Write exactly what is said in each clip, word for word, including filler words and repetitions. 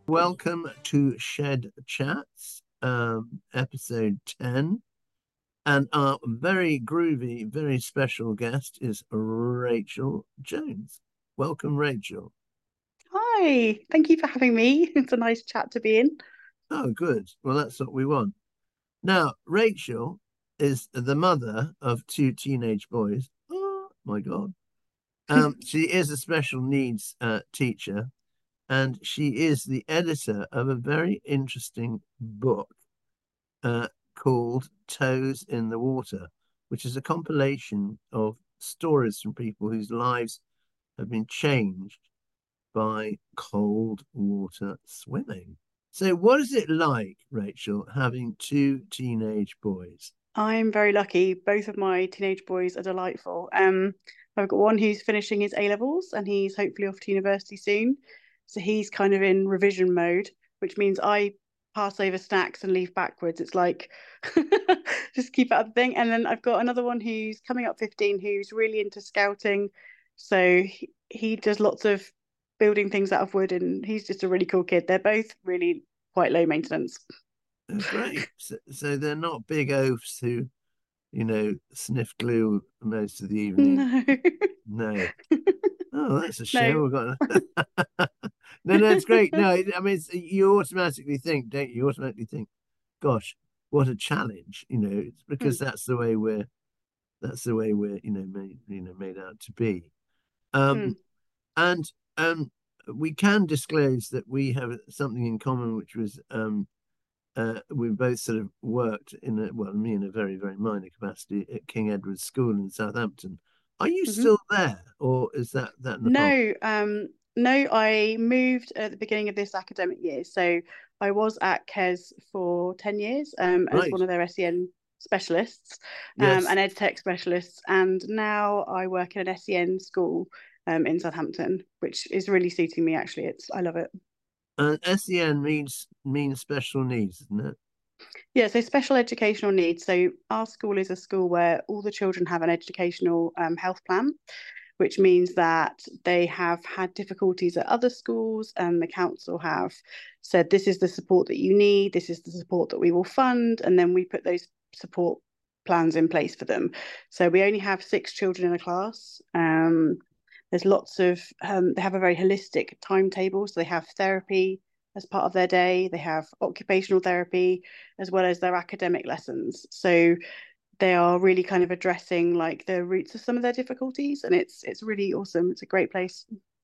Welcome to Shed Chats, um, episode ten. And our very groovy, very special guest is Rachel Jones. Welcome, Rachel. Hi, thank you for having me. It's a nice chat to be in. Oh, good. Well, that's what we want. Now, Rachel is the mother of two teenage boys. Oh, my God. Um, she is a special needs uh, teacher, and she is the editor of a very interesting book uh, called Toes in the Water, which is a compilation of stories from people whose lives have been changed by cold water swimming. So, what is it like, Rachel, having two teenage boys? I'm very lucky. Both of my teenage boys are delightful. Um, I've got one who's finishing his A levels and he's hopefully off to university soon. So he's kind of in revision mode, which means I pass over snacks and leave backwards. It's like just keep out the thing. And then I've got another one who's coming up fifteen who's really into scouting. So he, he does lots of building things out of wood and he's just a really cool kid. They're both really quite low maintenance. Oh, great. So, so they're not big oafs who, you know, sniff glue most of the evening. No. No. Oh, that's a shame. No. We've got no, no, it's great. No, I mean, it's, you automatically think, don't you? You automatically think, gosh, what a challenge, you know, it's because Mm, that's the way we're that's the way we're, you know, made, you know, made out to be. Um, mm, and um, we can disclose that we have something in common, which was um, uh, we both sort of worked in a, well, me in a very, very minor capacity at King Edward's School in Southampton. Are you mhm. still there, or is that that in the past? No, um, no, I moved at the beginning of this academic year. So I was at Kes for ten years um, as Right. one of their S E N specialists um, Yes. and ed tech specialists. And now I work in an S E N school um, in Southampton, which is really suiting me, actually. It's I love it. And S E N means means special needs, isn't it? Yeah, so special educational needs. So our school is a school where all the children have an educational um, health plan, which means that they have had difficulties at other schools and the council have said, this is the support that you need, this is the support that we will fund, and then we put those support plans in place for them. So we only have six children in a class. Um, there's lots of, um, they have a very holistic timetable. So they have therapy as part of their day, they have occupational therapy, as well as their academic lessons. So they are really kind of addressing like the roots of some of their difficulties, and it's it's really awesome. It's a great place.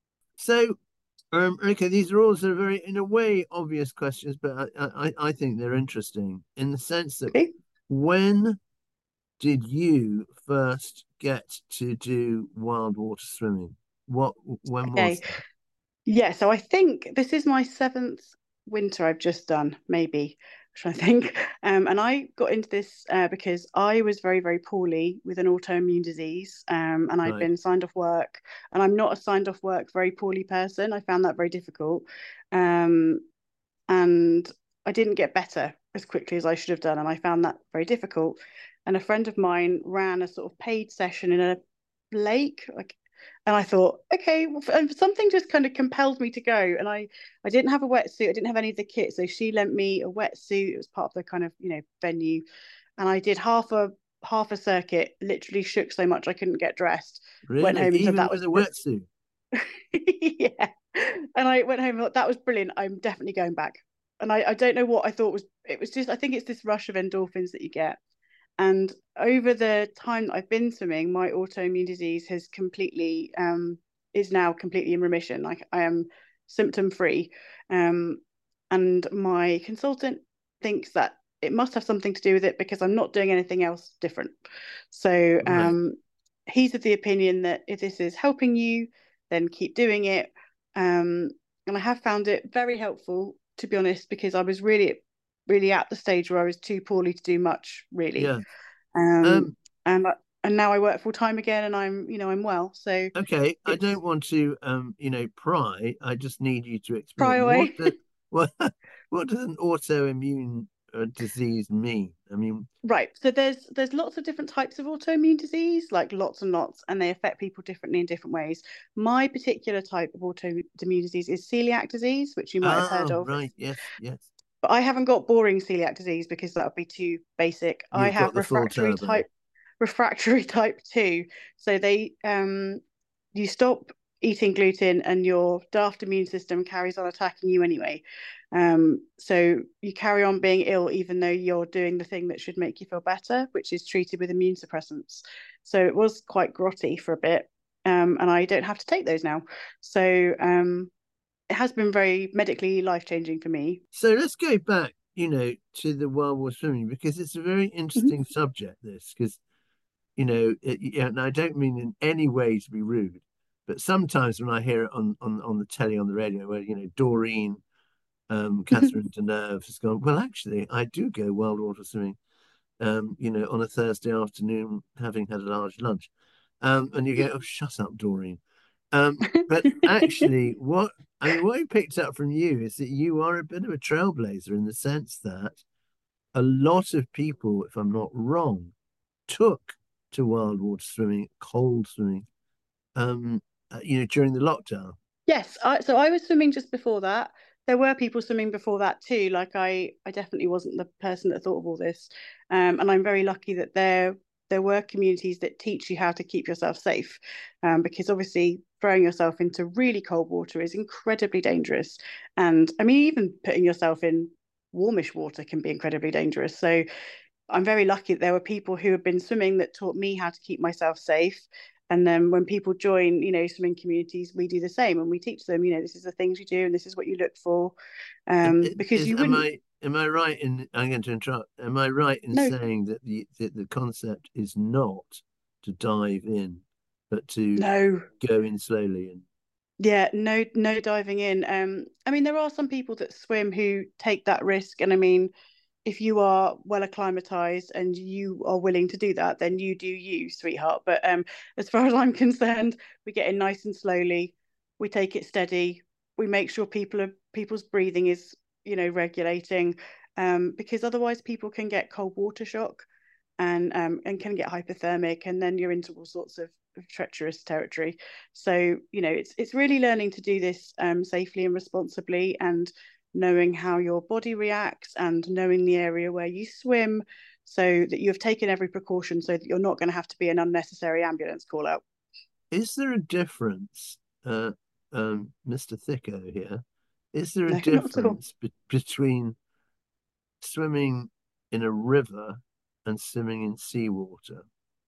So, um, okay, these are all sort of very, in a way, obvious questions, but I, I, I think they're interesting in the sense that Okay. when did you first get to do wild water swimming? What, when was Okay. that? Yeah, so I think this is my seventh winter I've just done, maybe. I'm trying to think. Um, and I got into this uh, because I was very, very poorly with an autoimmune disease. Um, and I'd Right. been signed off work. And I'm not a signed off work, very poorly person. I found that very difficult. Um, and I didn't get better as quickly as I should have done. And I found that very difficult. And a friend of mine ran a sort of paid session in a lake, like, and I thought, okay, well, something just kind of compelled me to go. And I, I didn't have a wetsuit, I didn't have any of the kit, so she lent me a wetsuit. It was part of the kind of you know venue, and I did half a half a circuit. Literally shook so much I couldn't get dressed. Went Really? home and said Even that with was a wetsuit? yeah. And I went home and thought that was brilliant. I'm definitely going back. And I, I don't know what I thought was it was just I think it's this rush of endorphins that you get. And over the time that I've been swimming, my autoimmune disease has completely um is now completely in remission. Like I am symptom free. Um and my consultant thinks that it must have something to do with it because I'm not doing anything else different. So Right. um he's of the opinion that if this is helping you, then keep doing it. Um, and I have found it very helpful, to be honest, because I was really, really at the stage where I was too poorly to do much, really. Yeah. Um, Um, and and now I work full time again, and I'm, you know, I'm well. So okay. I it's don't want to, um, you know, pry. I just need you to pry explain what away. the, what, what does an autoimmune a disease mean? I mean, Right. So there's there's lots of different types of autoimmune disease, like lots and lots, and they affect people differently in different ways. My particular type of autoimmune disease is celiac disease, which you might have heard oh, of. right, yes, yes. But I haven't got boring celiac disease because that would be too basic. I You've got have the full refractory turbo. type refractory type two. So they um you stop eating gluten and your daft immune system carries on attacking you anyway. Um, so you carry on being ill even though you're doing the thing that should make you feel better, which is treated with immune suppressants. So it was quite grotty for a bit. Um, and I don't have to take those now. So um it has been very medically life changing for me. So let's go back, you know, to the World War swimming because it's a very interesting Mm-hmm. subject, this, because, you know, it, yeah, and I don't mean in any way to be rude, but sometimes when I hear it on, on, on the telly, on the radio, where, you know, Doreen, um, Catherine Deneuve has gone, well, actually, I do go wild water swimming, um, you know, on a Thursday afternoon, having had a large lunch. Um, and you go, oh, shut up, Doreen. Um, but actually, what I mean, what I picked up from you is that you are a bit of a trailblazer in the sense that a lot of people, if I'm not wrong, took to wild water swimming, cold swimming, um, uh, you know, during the lockdown. Yes, I, so I was swimming just before that. There were people swimming before that too. Like I, I definitely wasn't the person that thought of all this, um, and I'm very lucky that there there were communities that teach you how to keep yourself safe, um, because obviously throwing yourself into really cold water is incredibly dangerous, and I mean even putting yourself in warmish water can be incredibly dangerous. So I'm very lucky that there were people who have been swimming that taught me how to keep myself safe. And then when people join, you know, swimming communities, we do the same and we teach them, you know, this is the things you do and this is what you look for. And Um, it because is, you am wouldn't, I am I right in? I'm going to interrupt. Am I right in no, saying that the that the concept is not to dive in, but to no, go in slowly and yeah, no, no diving in. Um, I mean, there are some people that swim who take that risk. And I mean, if you are well acclimatized and you are willing to do that, then you do you, sweetheart. But um, as far as I'm concerned, we get in nice and slowly. We take it steady. We make sure people are people's breathing is, you know, regulating, um, because otherwise people can get cold water shock and um, and can get hypothermic, and then you're into all sorts of, of treacherous territory. So you know, it's it's really learning to do this um, safely and responsibly, and knowing how your body reacts and knowing the area where you swim so that you have taken every precaution so that you're not going to have to be an unnecessary ambulance call out. is there a difference, uh, um, Mister Thicko here? Is there a No, not at all. difference be between swimming in a river and swimming in seawater?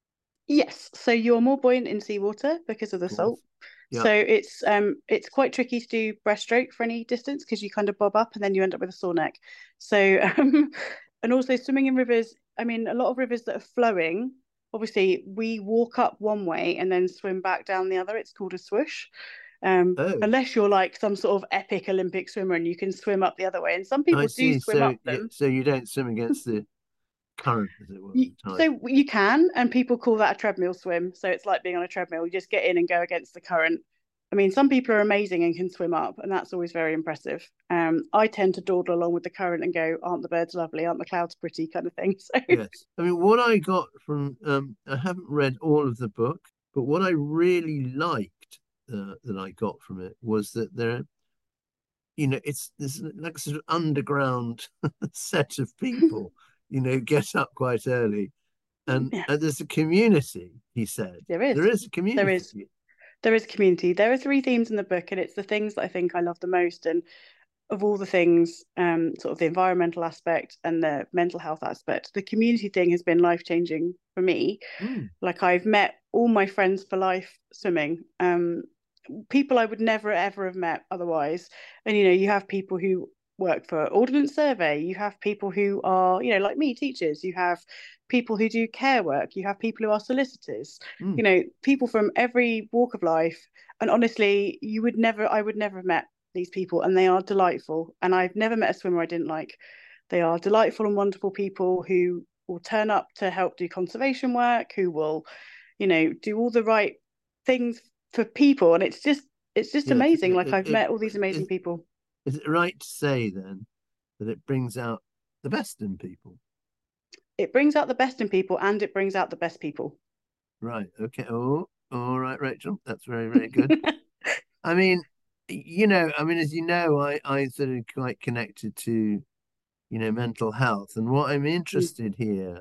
Yes, so you're more buoyant in seawater because of the Of course. salt. Yeah. So it's um it's quite tricky to do breaststroke for any distance because you kind of bob up and then you end up with a sore neck. So um and also swimming in rivers, I mean a lot of rivers that are flowing, obviously we walk up one way and then swim back down the other. It's called a swoosh. Um Oh, unless you're like some sort of epic Olympic swimmer and you can swim up the other way. And some I people do see. swim So, up yeah, them. so you don't swim against the current, as it were, You, the tide. so you can, and people call that a treadmill swim. So it's like being on a treadmill. You just get in and go against the current. I mean, some people are amazing and can swim up, and that's always very impressive. Um, I tend to dawdle along with the current and go, "Aren't the birds lovely? Aren't the clouds pretty?" kind of thing. So Yes. I mean, what I got from, um, I haven't read all of the book, but what I really liked uh, that I got from it was that there, you know, it's there's like a sort of underground set of people, you know, get up quite early. And, yeah, and there's a community, he said. there is, There is a there is, community. there is community. There are three themes in the book, and it's the things that I think I love the most. And of all the things, um, sort of the environmental aspect and the mental health aspect, the community thing has been life changing for me. Mm, Like I've met all my friends for life swimming. Um, people I would never ever have met otherwise. And you know, you have people who work for Ordnance Survey, you have people who are, you know, like me, teachers, you have people who do care work, you have people who are solicitors, mm. you know, people from every walk of life. And honestly, you would never, I would never have met these people, and they are delightful. And I've never met a swimmer I didn't like. They are delightful and wonderful people who will turn up to help do conservation work, who will, you know, do all the right things for people. And it's just it's just Yes. amazing. It, Like it, I've it, met all these amazing is, people. is it right to say then that it brings out the best in people. It brings out the best in people, and it brings out the best people. Right. Okay. Oh, all right, Rachel. That's very, very good. I mean, you know, I mean, as you know, I, I sort of quite connected to, you know, mental health. And what I'm interested here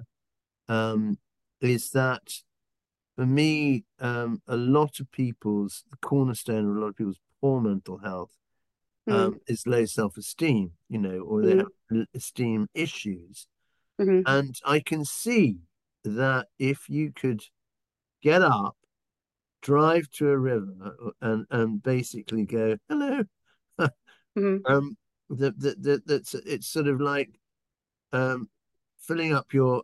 um, is that for me, um, a lot of people's, the cornerstone of a lot of people's poor mental health Mm, um, is low self-esteem, you know, or they mm, have esteem issues. mm-hmm. And I can see that if you could get up, drive to a river, and and basically go, hello, Mm-hmm. um, that that that that's it's sort of like um, filling up your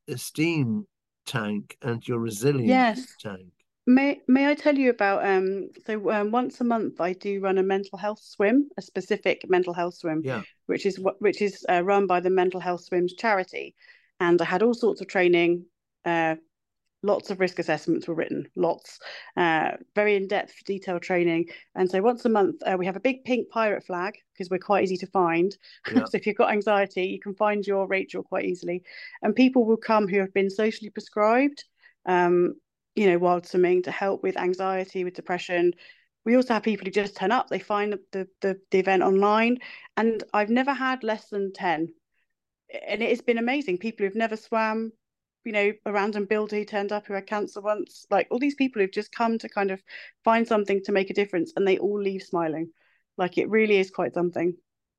esteem tank and your resilience Yes. tank. May may I tell you about um so um, once a month I do run a mental health swim, a specific mental health swim, Yeah, which is what which is uh, run by the Mental Health Swims charity, and I had all sorts of training. Uh, lots of risk assessments were written, lots, uh, very in-depth, detailed training. And so once a month, uh, we have a big pink pirate flag because we're quite easy to find. yeah. So if you've got anxiety, you can find your Rachel quite easily. And people will come who have been socially prescribed, um, you know, wild swimming to help with anxiety, with depression. We also have people who just turn up. They find the, the, the event online. And I've never had less than ten. And it has been amazing. People who've never swam, you know, a random builder who turned up who had cancer once, like all these people who've just come to kind of find something to make a difference, and they all leave smiling. Like it really is quite something.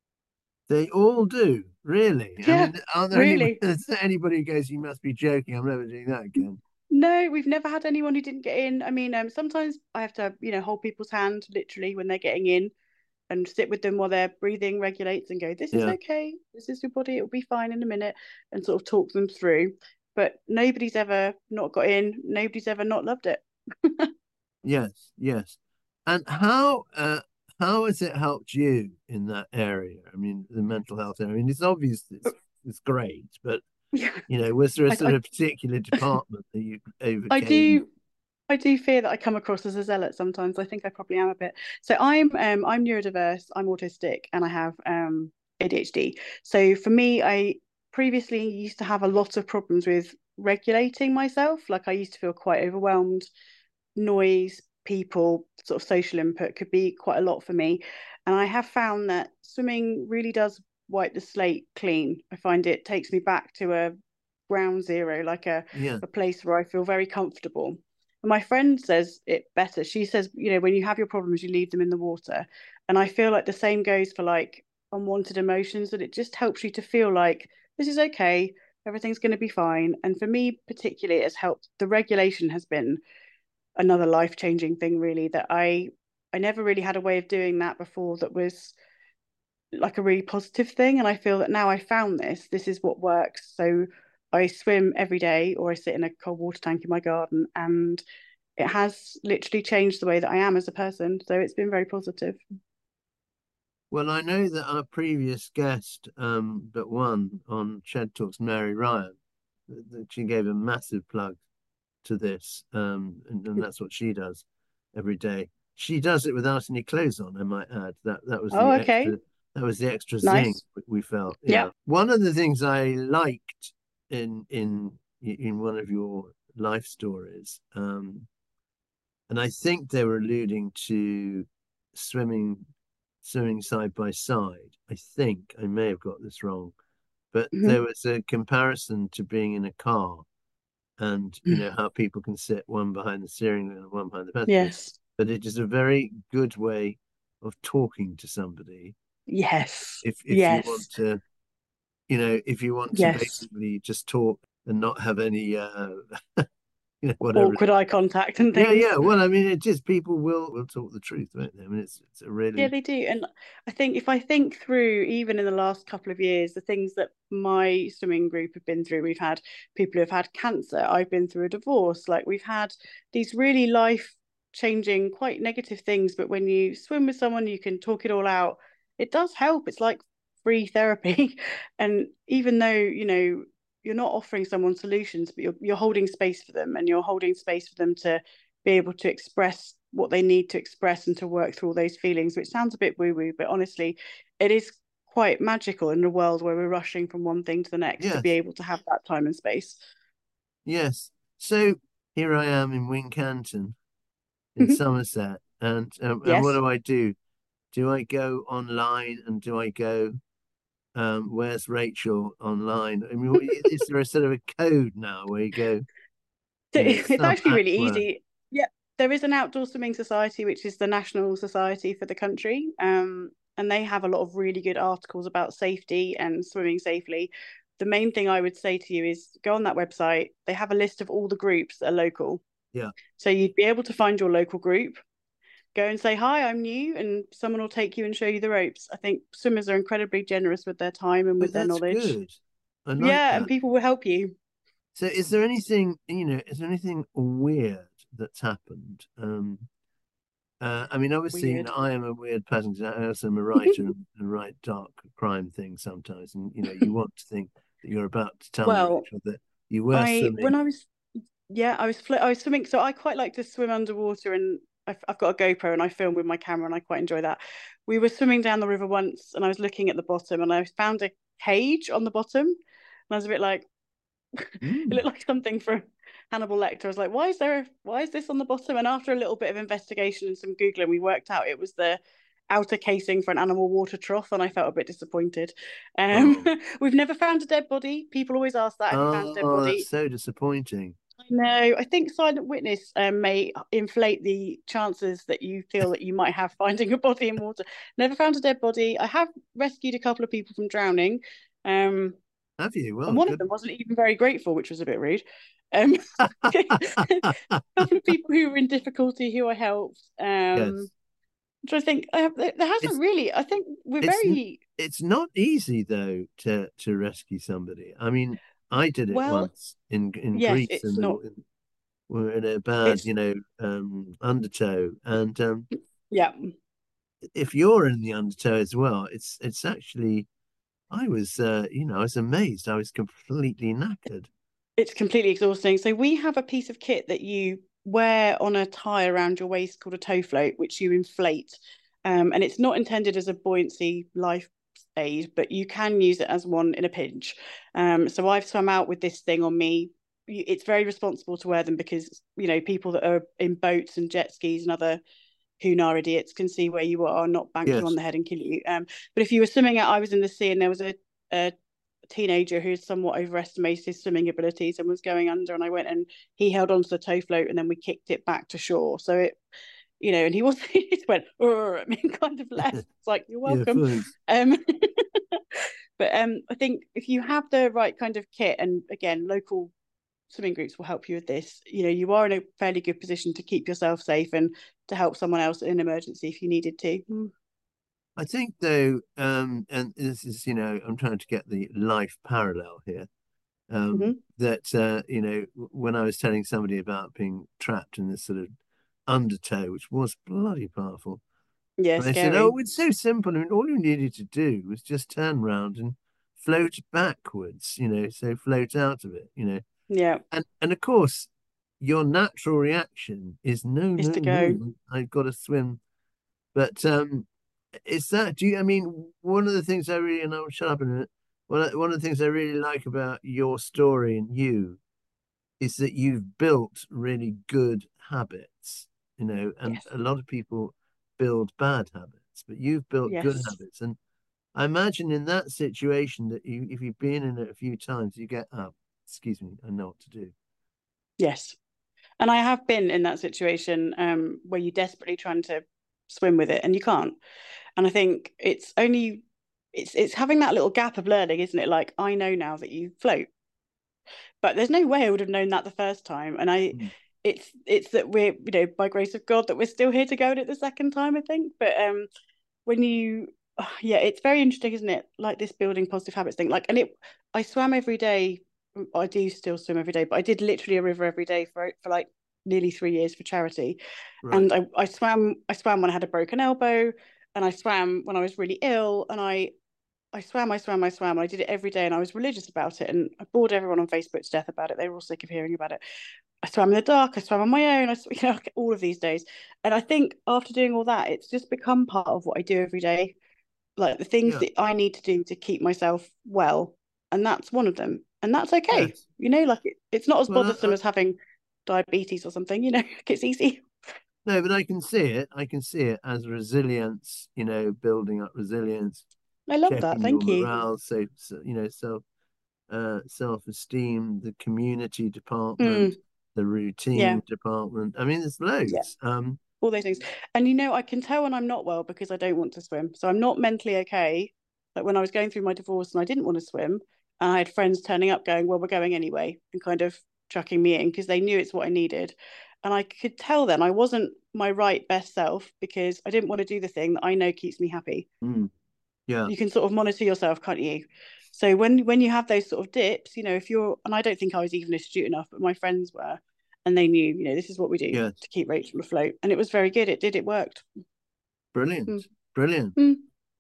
They all do, really. I Yeah, mean, aren't there any, really. is there anybody who goes, you must be joking, I'm never doing that again? No, we've never had anyone who didn't get in. I mean, um, sometimes I have to, you know, hold people's hand literally when they're getting in and sit with them while their breathing regulates and go, this is Yeah. okay. This is your body. It'll be fine in a minute, and sort of talk them through. But nobody's ever not got in. Nobody's ever not loved it. Yes, yes. And how uh how has it helped you in that area? I mean, the mental health area. I mean, it's obvious it's it's great, but Yeah, you know, was there a I, sort I, of particular department that you I overcame? do I do fear that I come across as a zealot sometimes. I think I probably am a bit. So I'm um I'm neurodiverse, I'm autistic, and I have um A D H D. So for me, I previously used to have a lot of problems with regulating myself. Like I used to feel quite overwhelmed. Noise, people, sort of social input could be quite a lot for me. And I have found that swimming really does wipe the slate clean. I find it takes me back to a ground zero, like a, Yeah, a place where I feel very comfortable. And my friend says it better. She says, you know, when you have your problems, you leave them in the water. And I feel like the same goes for like unwanted emotions, that it just helps you to feel like this is okay, everything's going to be fine. And for me, particularly, it has helped. The regulation has been another life changing thing, really, that I I never really had a way of doing that before that was like a really positive thing. And I feel that now I found this, this is what works. So I swim every day or I sit in a cold water tank in my garden, and it has literally changed the way that I am as a person. So it's been very positive. well, I know that our previous guest, um, but one on Shed Talks, Mary Ryan, that she gave a massive plug to this, um, and, and that's what she does every day. She does it without any clothes on, I might add. That that was Oh, the okay. extra that was the extra zing Nice. we felt. Yeah. Yeah. One of the things I liked in in in one of your life stories, um, and I think they were alluding to swimming swimming side by side. I think I may have got this wrong, but Mm-hmm. there was a comparison to being in a car and you know how people can sit one behind the steering wheel and one behind the passenger. Yes. But it is a very good way of talking to somebody Yes. if if you Yes. want to, you know, if you want to Yes. basically just talk and not have any uh you know whatever. Awkward eye contact and Yeah, things. yeah. Well, I mean, it just people will will talk the truth, won't they? I mean, it's it's a Yeah, really they do. And I think if I think through, even in the last couple of years, the things that my swimming group have been through, we've had people who have had cancer. I've been through a divorce. Like we've had these really life changing, quite negative things. But when you swim with someone, you can talk it all out. It does help. It's like free therapy. And even though, you know, you're not offering someone solutions, but you're you're holding space for them, and you're holding space for them to be able to express what they need to express and to work through all those feelings, which sounds a bit woo woo, but honestly, it is quite magical in a world where we're rushing from one thing to the next to be Yes, able to have that time and space. yes. So here I am in Wincanton in Somerset, and um, and what Yes. do I do? Do I go online and do I go, um, where's Rachel online? I mean, is there a sort of a code now where you go, So you know, it's sub actually really Aqua? easy. Yeah, there is an outdoor swimming society, which is the national society for the country. Um, and they have a lot of really good articles about safety and swimming safely. The main thing I would say to you is go on that website. They have a list of all the groups that are local. Yeah, So you'd be able to find your local group, go and say, hi, I'm new, and someone will take you and show you the ropes. I think swimmers are incredibly generous with their time and oh, with their that's knowledge. good. I like Yeah, and that. people will help you. So, is there anything, you know, is there anything weird that's happened? Um, uh, I mean, obviously, you Weird. know, I am a weird person because I also am a writer and, and write dark crime things sometimes. And, you know, you want to think that you're about to tell me, Well, Rachel, that you were I when swimming. I was yeah, I was fl I was swimming. So I quite like to swim underwater, and I've, I've got a GoPro and I film with my camera, and I quite enjoy that. We were swimming down the river once, and I was looking at the bottom, and I found a cage on the bottom, and I was a bit like, it Mm. looked like something from Hannibal Lecter. I was like, why is there, a, why is this on the bottom? And after a little bit of investigation and some googling, we worked out it was the outer casing for an animal water trough, and I felt a bit disappointed. Um, Oh, we've never found a dead body. People always ask that, have you found a dead oh, that's body? so disappointing. I know. I think silent witness um, may inflate the chances that you feel that you might have finding a body in water. Never found a dead body. I have rescued a couple of people from drowning. Um, Have you? and Well, one of good. them wasn't even very grateful, which was a bit rude. Um, a couple of people who were in difficulty who I helped. Um, Yes, which I think I have, there hasn't it's really. I think we're it's very it's not easy though to to rescue somebody. I mean, I did it well. once in in Yes, Greece, it's and not. we were in a bad, It's you know, um, undertow. And um, yeah. if you're in the undertow as well, it's it's actually, I was, uh, you know, I was amazed. I was completely knackered. It's completely exhausting. So we have a piece of kit that you wear on a tie around your waist called a tow float, which you inflate. Um, and it's not intended as a buoyancy life aid, but you can use it as one in a pinch. Um, so I've swum out with this thing on me. It's very responsible to wear them because, you know, people that are in boats and jet skis and other Hunar idiots can see where you are, not bank you on Yes. the head and kill you. Um, but if you were swimming out, I was in the sea and there was a, a teenager who somewhat overestimated his swimming abilities and was going under, and I went and he held onto the tow float and then we kicked it back to shore. So it, you know, and he was he just went I mean, kind of left. It's like you're Yeah, welcome. thanks. Um, but um, I think if you have the right kind of kit, and again, local swimming groups will help you with this. You know, you are in a fairly good position to keep yourself safe and to help someone else in an emergency if you needed to. Mm. I think though, um, and this is, you know, I'm trying to get the life parallel here. Um, Mm-hmm. that uh, you know, when I was telling somebody about being trapped in this sort of undertow, which was bloody powerful, Yeah, and they said, "Oh, scary. it's so simple. I mean, all you needed to do was just turn round and float backwards, you know, so float out of it, you know." Yeah, And and of course, your natural reaction is no, is no, to go. no, I've got to swim. But um, is that, do you, I mean, one of the things I really, and I'll shut up in a minute. One one of the things I really like about your story and you is that you've built really good habits, you know, and Yes. a lot of people build bad habits, but you've built good Yes. habits. And I imagine in that situation that you, if you've been in it a few times, you get up, excuse me, I know what to do. Yes. And I have been in that situation um, where you're desperately trying to swim with it and you can't. And I think it's only it's it's having that little gap of learning, isn't it? Like I know now that you float, but there's no way I would have known that the first time. And I Mm. it's it's that we're, you know, by grace of God that we're still here to go at it the second time, I think. But um when you yeah, it's very interesting, isn't it? Like this building positive habits thing. Like and it I swam every day. I do still swim every day, but I did literally a river every day for for like nearly three years for charity. Right. And I, I swam I swam when I had a broken elbow, and I swam when I was really ill, and I I swam, I swam, I swam. I did it every day and I was religious about it. And I bored everyone on Facebook to death about it. They were all sick of hearing about it. I swam in the dark, I swam on my own, I, you know, all of these days. And I think after doing all that, it's just become part of what I do every day. like the things Yeah. that I need to do to keep myself well, and that's one of them, and that's okay. Yes. You know, like it, it's not as Well, I, bothersome I, as having diabetes or something. You know, it's easy. no, but I can see it. I can see it as resilience. You know, building up resilience, I love that. checking your Thank you. morale, so, so you know, self uh, self-esteem, the community department, Mm, the yeah, routine department. I mean, there's yeah, loads. Um, all those things. And you know, I can tell when I'm not well because I don't want to swim. So I'm not mentally okay. Like when I was going through my divorce and I didn't want to swim, and I had friends turning up going, "Well, we're going anyway," and kind of chucking me in because they knew it's what I needed. And I could tell then I wasn't my right best self because I didn't want to do the thing that I know keeps me happy. mm, yeah, You can sort of monitor yourself, can't you? So when when you have those sort of dips, you know, if you're, and I don't think I was even astute enough, but my friends were, and they knew, you know, this is what we do yes, to keep Rachel afloat, and it was very good. It did. It worked. brilliant, Mm. brilliant. Mm.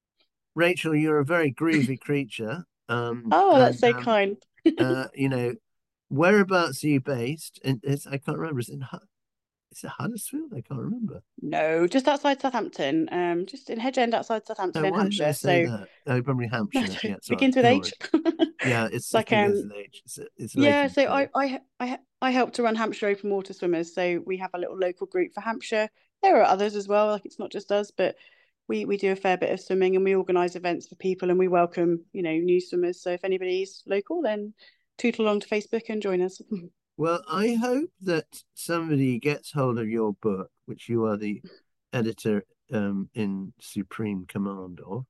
Rachel, you're a very groovy creature. Um, Oh, that's and so um, kind. uh, you know, whereabouts are you based? And it's, I can't remember. Is it, is it Huddersfield? I can't remember. No, just outside Southampton, um, just in Hedge End outside Southampton Oh, in why didn't they Hampshire. say So that? Oh, probably no, Hampshire. Yeah, sorry. begins with Don't worry. H. Yeah, it's it Like begins um, with H. It's it's yeah. later than So K. I I I I help to run Hampshire Open Water Swimmers. So we have a little local group for Hampshire. There are others as well. Like it's not just us, but we we do a fair bit of swimming and we organise events for people and we welcome, you know, new swimmers. So if anybody's local, then toot along to Facebook and join us. Well, I hope that somebody gets hold of your book, which you are the editor um, in supreme command of.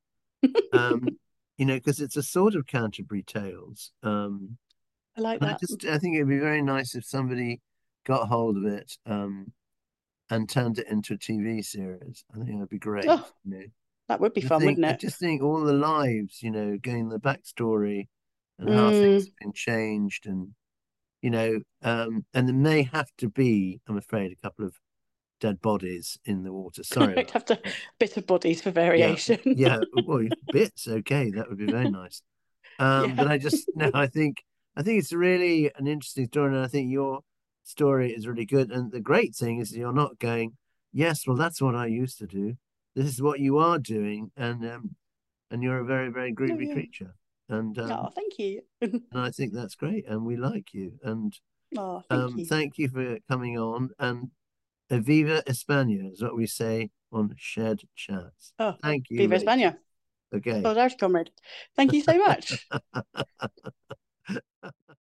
Um, you know, because it's a sort of Canterbury Tales. Um, I like and I that. just I think it'd be very nice if somebody got hold of it um, and turned it into a T V series. I think that'd be great. Oh, You know, that would be I fun, think wouldn't I it? just think all the lives, you know, getting the backstory and how things Mm. have been changed, and you know, um, and there may have to be, I'm afraid, a couple of dead bodies in the water. Sorry I'd about have to that. bit of bodies for Yeah, variation. yeah. Well, bits, okay, that would be very nice. Um, Yeah. but I just no, I think I think it's really an interesting story, and I think your story is really good. And the great thing is you're not going, yes, well, that's what I used to do. This is what you are doing, and um, and you're a very, very Oh groovy yeah. creature, and um, Oh, thank you. and I think that's great, and we like you, and Oh, thank um, you. thank you for coming on, and Aviva España is what we say on Shared Chats. Oh, Thank you, Viva Rachel. España. Okay. Oh, there's comrade. Thank you so much.